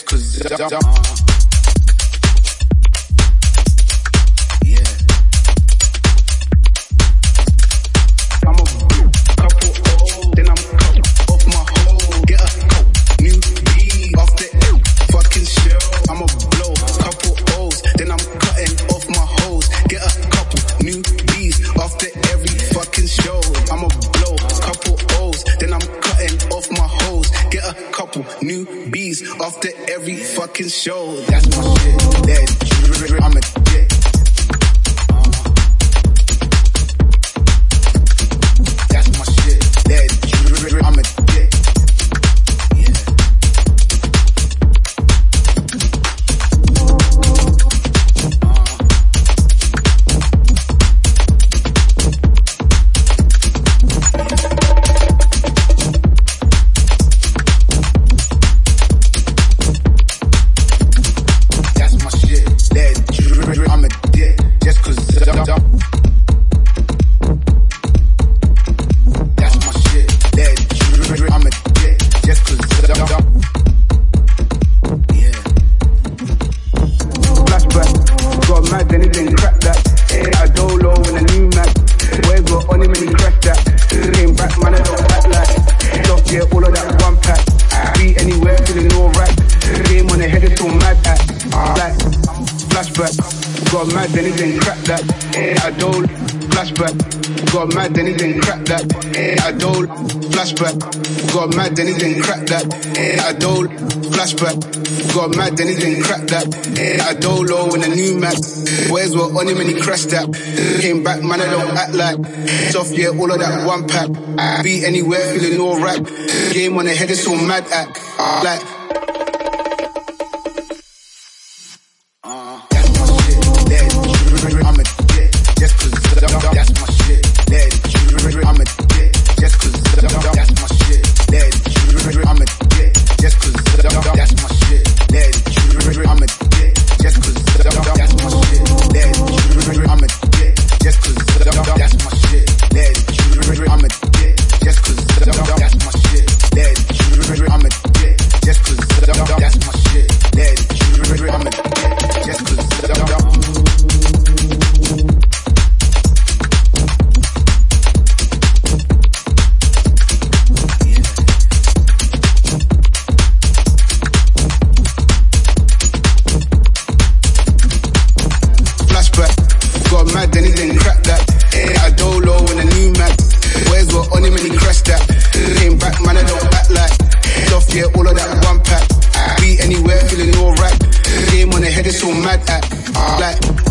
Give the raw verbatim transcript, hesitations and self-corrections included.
just cause uh, uh, yeah. I'm a couple old, then I'm cut off my hole. Get a couple new beat off the fucking show. I'm a blow, couple O's, then I'm cutting off my hoes. Get a couple new bees off the every fucking show. I'm a blow, couple O's, then I'm cutting off my hoes. Get a couple new bees off the every fucking show. That's my shit. Dead. I'm a dick. That's my shit. Dead. I'm a dick. Yeah. Then it didn't crack that. I don't flashback. Got mad, then it didn't crack that. I don't flashback. Got mad, then it didn't crack that. I don't flashback. Got mad, then it didn't crack that. I don't low in a new Mac. Boys were on him and he crashed that. Came back, man, I don't act like soft, yeah, all of that one pack. Be anywhere, feeling alright. Game on the head, it's all mad act. Like. I'm a dick, just cause that's my shit. Dead. I'm a dick, just cause that's my shit. Dead. I'm a dick, just cause that's my shit. Dead. I'm a dick, just cause that's my shit. Dead. I'm a dick, just cause that's my shit. Dead. I'm a dick, just cause that's my shit. Dead. I'm a dick, just cause that's my shit. Dead. I'm a dick, just cause mad, then he didn't crack that. I don't low in a new Mac. Boys were on him and he crashed that. Came back, man, I don't act like soft, yeah, all of that one pack. Be anywhere, feeling alright. Game on the head, it's all mad act. Like.